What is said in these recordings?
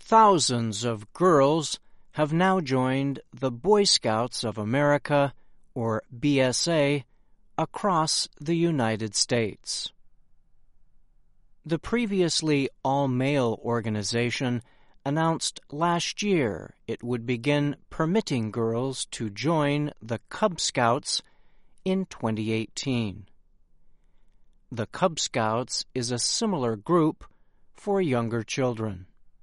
Thousands of girls have now joined the Boy Scouts of America, or BSA, across the United States. The previously all-male organization announced last year it would begin permitting girls to join the Cub Scouts in 2018. The Cub Scouts is a similar group for younger children.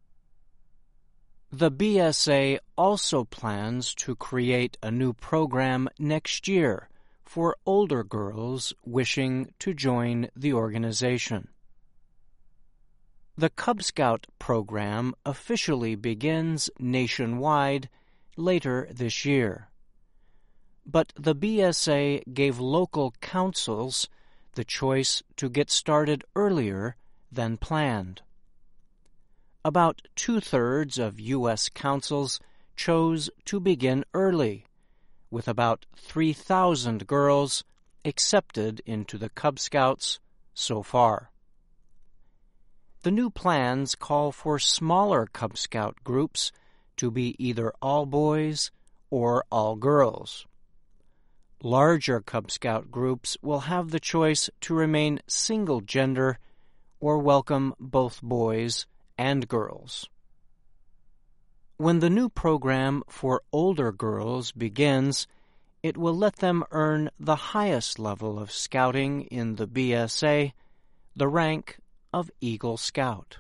The BSA also plans to create a new program next year for older girls wishing to join the organization. The Cub Scout program officially begins nationwide later this year, but the BSA gave local councils the choice to get started earlier than planned. About 2/3 of U.S. councils chose to begin early, with about 3,000 girls accepted into the Cub Scouts so far. The new plans call for smaller Cub Scout groups to be either all boys or all girls. Larger Cub Scout groups will have the choice to remain single-gender or welcome both boys and girls. When the new program for older girls begins, it will let them earn the highest level of scouting in the BSA, the rank of Eagle Scout.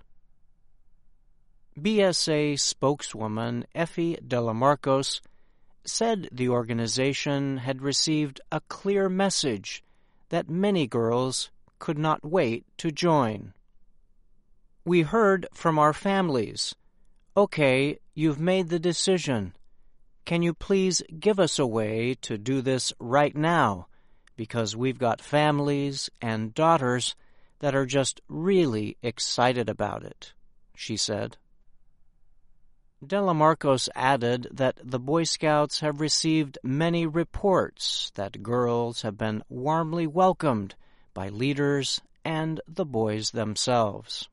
BSA spokeswoman Effie Delamarcos said the organization had received a clear message that many girls could not wait to join. "We heard from our families, 'Okay, you've made the decision. Can you please give us a way to do this right now, because we've got families and daughters that are just really excited about it,' she said. Delamarcos added that the Boy Scouts have received many reports that girls have been warmly welcomed by leaders and the boys themselves.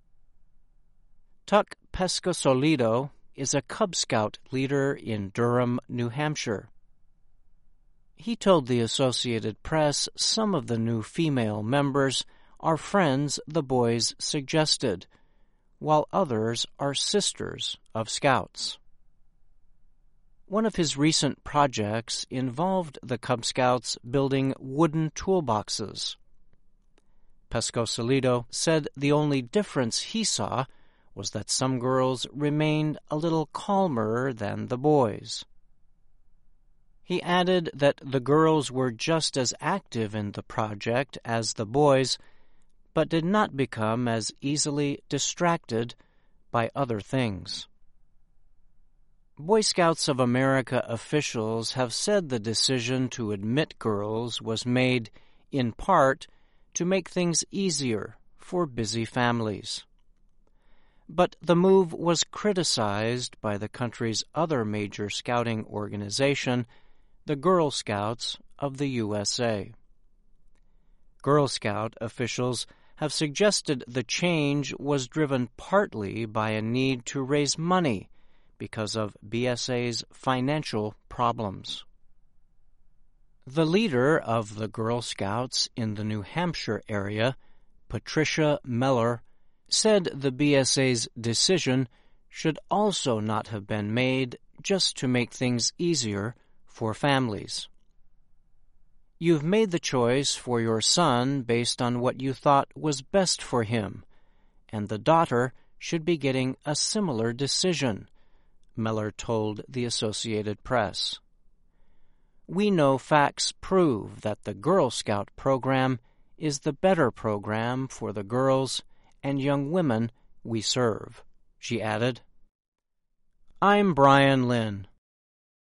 Tuck Pescosolido is a Cub Scout leader in Durham, New Hampshire. He told the Associated Press some of the new female members are friends the boys suggested, while others are sisters of Scouts. One of his recent projects involved the Cub Scouts building wooden toolboxes. Pescosolido said the only difference he saw was that some girls remained a little calmer than the boys. He added that the girls were just as active in the project as the boys, but did not become as easily distracted by other things. Boy Scouts of America officials have said the decision to admit girls was made, in part, to make things easier for busy families. But the move was criticized by the country's other major scouting organization, the Girl Scouts of the USA. Girl Scout officials have suggested the change was driven partly by a need to raise money because of BSA's financial problems. The leader of the Girl Scouts in the New Hampshire area, Patricia Meller, said the BSA's decision should also not have been made just to make things easier for families. "You've made the choice for your son based on what you thought was best for him, and the daughter should be getting a similar decision," Meller told the Associated Press. "We know facts prove that the Girl Scout program is the better program for the girls and young women we serve," she added. I'm Brian Lynn.